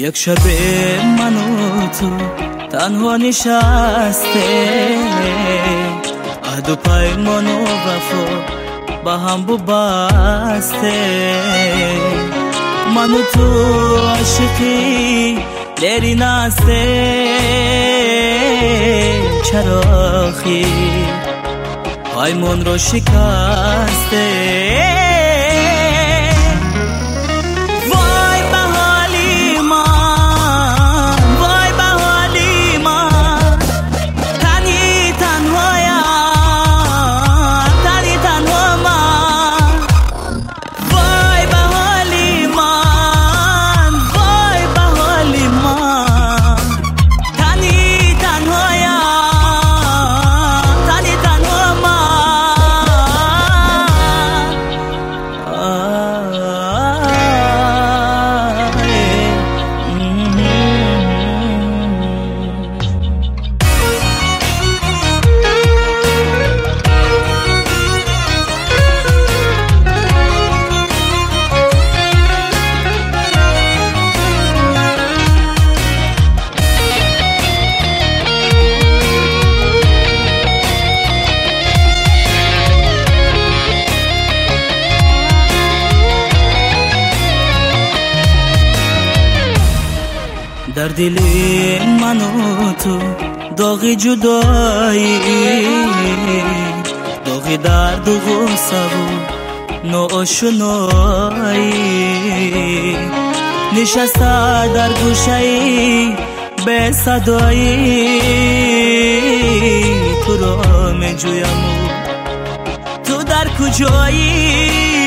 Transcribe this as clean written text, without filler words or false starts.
یک شب من و تو تنها نشسته، عهد و پیمان و وفا با هم بسته. من و تو عاشقی لیلی نسته، چراخی پیمان رو شکسته. در دل من و تو داغ جدایی، داغ درد و غصه و ناآشنایی، نشسته در گوشه‌ای به صدایی. تو را می جویم و تو در کجایی؟